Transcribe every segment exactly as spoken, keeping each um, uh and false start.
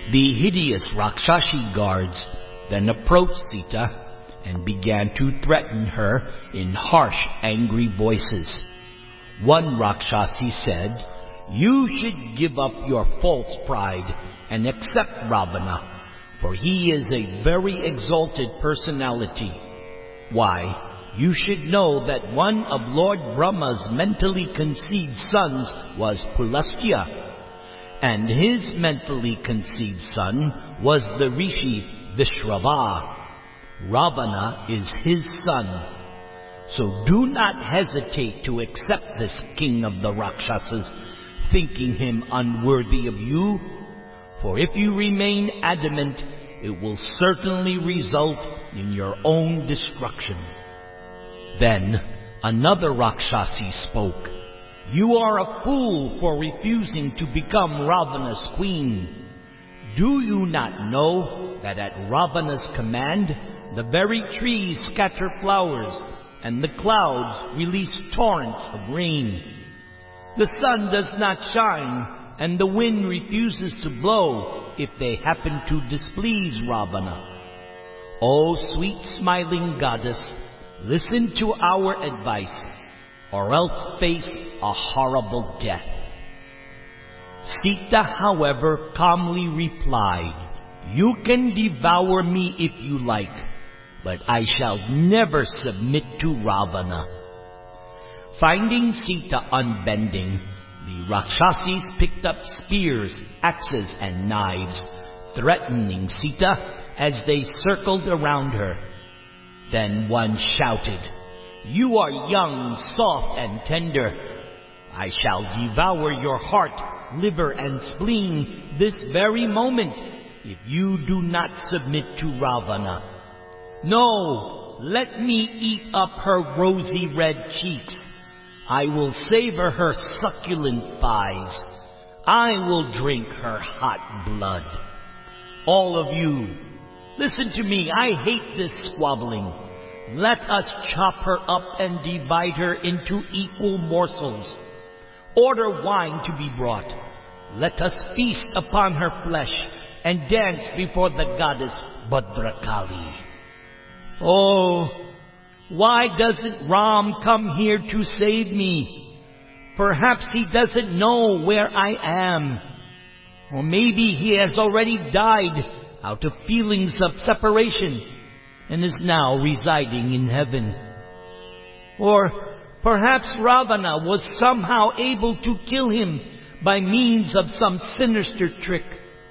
The hideous Rakshasi guards then approached Sita and began to threaten her in harsh, angry voices. One Rakshasi said, "You should give up your false pride and accept Ravana, for he is a very exalted personality. Why, you should know that one of Lord Brahma's mentally conceived sons was Pulastya, and his mentally conceived son was the Rishi Vishrava. Ravana is his son. So do not hesitate to accept this king of the Rakshasas, thinking him unworthy of you. For if you remain adamant, it will certainly result in your own destruction." Then another Rakshasi spoke. "You are a fool for refusing to become Ravana's queen. Do you not know that at Ravana's command, the very trees scatter flowers, and the clouds release torrents of rain? The sun does not shine, and the wind refuses to blow if they happen to displease Ravana. O sweet smiling goddess, listen to our advice, or else face a horrible death." Sita, however, calmly replied, "You can devour me if you like, but I shall never submit to Ravana." Finding Sita unbending, the Rakshasis picked up spears, axes, and knives, threatening Sita as they circled around her. Then one shouted, "You are young, soft, and tender. I shall devour your heart, liver, and spleen this very moment if you do not submit to Ravana. No, let me eat up her rosy red cheeks. I will savor her succulent thighs. I will drink her hot blood. All of you, listen to me. I hate this squabbling. Let us chop her up and divide her into equal morsels. Order wine to be brought. Let us feast upon her flesh and dance before the goddess Bhadrakali. Oh, why doesn't Ram come here to save me? Perhaps he doesn't know where I am. Or maybe he has already died out of feelings of separation and is now residing in heaven. Or perhaps Ravana was somehow able to kill him by means of some sinister trick.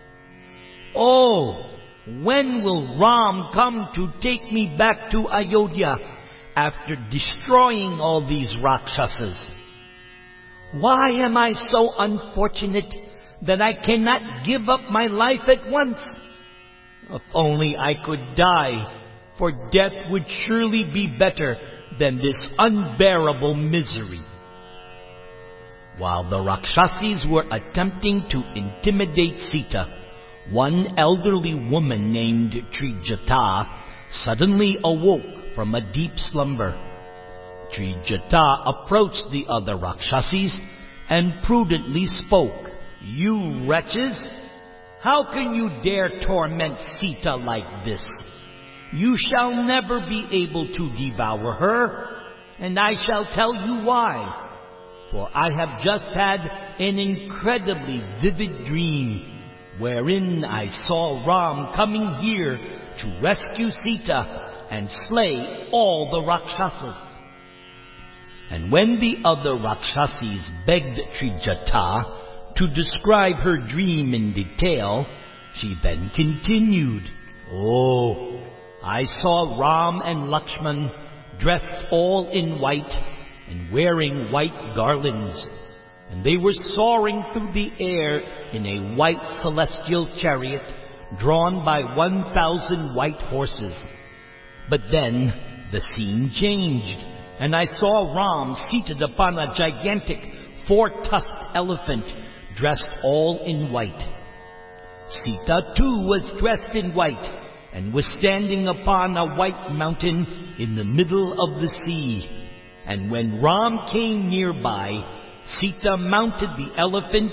Oh, when will Ram come to take me back to Ayodhya after destroying all these Rakshasas? Why am I so unfortunate that I cannot give up my life at once? If only I could die, for death would surely be better than this unbearable misery." While the Rakshasis were attempting to intimidate Sita, one elderly woman named Trijata suddenly awoke from a deep slumber. Trijata approached the other Rakshasis and prudently spoke. "You wretches! How can you dare torment Sita like this? You shall never be able to devour her, and I shall tell you why. For I have just had an incredibly vivid dream, wherein I saw Ram coming here to rescue Sita and slay all the Rakshasas." And when the other Rakshasis begged Trijata to describe her dream in detail, she then continued, "Oh, I saw Ram and Lakshman dressed all in white and wearing white garlands, and they were soaring through the air in a white celestial chariot drawn by one thousand white horses. But then the scene changed, and I saw Ram seated upon a gigantic four-tusked elephant dressed all in white. Sita too was dressed in white and was standing upon a white mountain in the middle of the sea. And when Ram came nearby, Sita mounted the elephant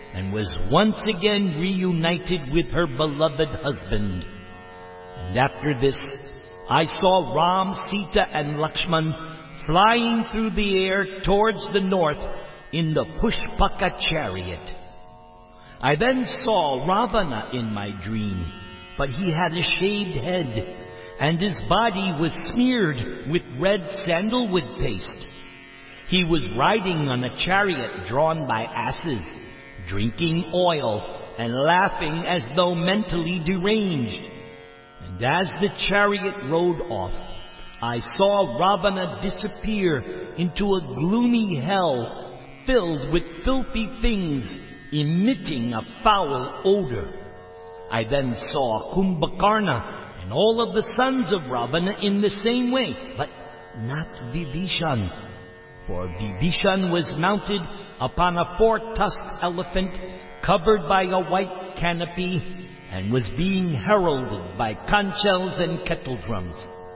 and was once again reunited with her beloved husband. And after this, I saw Ram, Sita, and Lakshman flying through the air towards the north in the Pushpaka chariot. I then saw Ravana in my dream, but he had a shaved head, and his body was smeared with red sandalwood paste. He was riding on a chariot drawn by asses, drinking oil, and laughing as though mentally deranged. And as the chariot rode off, I saw Ravana disappear into a gloomy hell filled with filthy things emitting a foul odor. I then saw Kumbhakarna and all of the sons of Ravana in the same way, but not Vibhishan. For Vibhishan was mounted upon a four-tusked elephant covered by a white canopy and was being heralded by conch shells and kettle drums.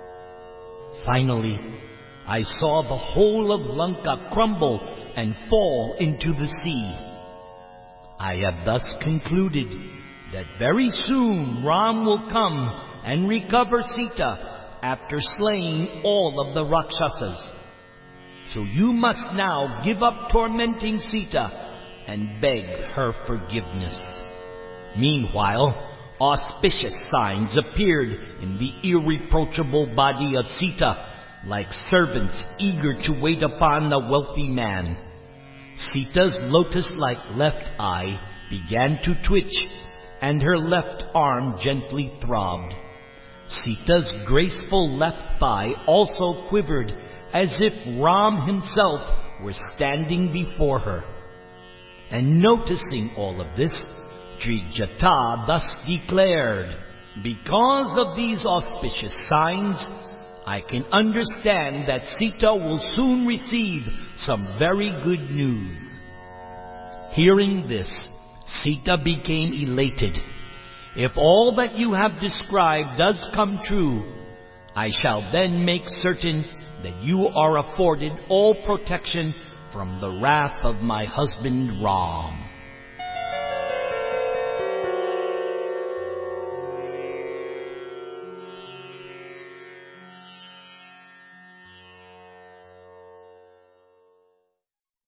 Finally, I saw the whole of Lanka crumble and fall into the sea. I have thus concluded that very soon Ram will come and recover Sita after slaying all of the Rakshasas. So you must now give up tormenting Sita and beg her forgiveness. Meanwhile, auspicious signs appeared in the irreproachable body of Sita, like servants eager to wait upon the wealthy man. Sita's lotus-like left eye began to twitch, and her left arm gently throbbed. Sita's graceful left thigh also quivered, as if Ram himself were standing before her. And noticing all of this, Drijata thus declared, "Because of these auspicious signs, I can understand that Sita will soon receive some very good news." Hearing this, Sita became elated. "If all that you have described does come true, I shall then make certain that you are afforded all protection from the wrath of my husband Ram."